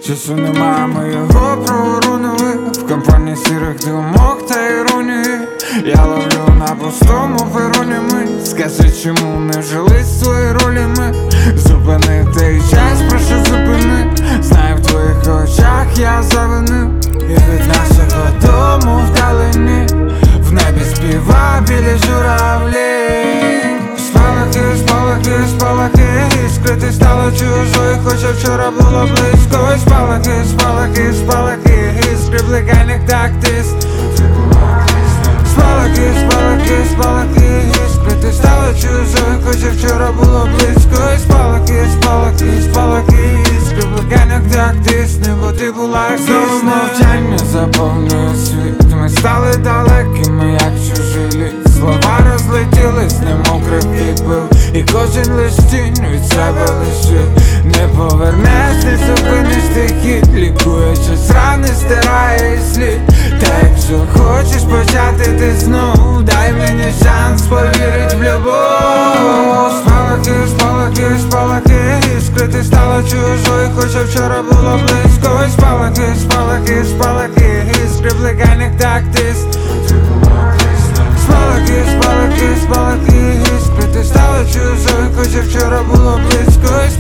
Часу немає, ми його проворонили в компанії сірих думок та іронії. Я ловлю на пустому пероні ми. Скажи, чому не вжились свої ролі ми? Зупини той час, прошу зупини. Знаю, в твоїх очах я завинив. І від нашого дому вдалині в небі співа білі журавлі. Спалахи, спалахи, спалахи, іскри, ти стала чужою, хоча вчора було близько. Спалахи, спалахи, спалахи, іскри, бликайних так тиск. Спалахи, спалахи, спалахи, іскри, ти стала чужою, хоча вчора було близько. Спалахи, спалахи, спалахи, іскри, бликайних так тисне, бо ти була як знову мовчання заповнює світ. Ми стали далекими, як чужі літ. Слова розлетілись, немов крихкий пил. І кожен лиш тінь від себе лишить. Не повернеш, не зупиниш ти хід. Лікуючись рани, стирає і слід. Та якщо хочеш почати ти знов, дай мені шанс повірить в любов. Спалахи, спалахи, спалахи, іскри, ти стала чужою, хоча вчора було близько. Спалахи, спалахи, спалахи, іскри, бликайних так тиск. Спалахи, спалахи, спалахи, іскри, ти стала чужою, хоча вчора було близько.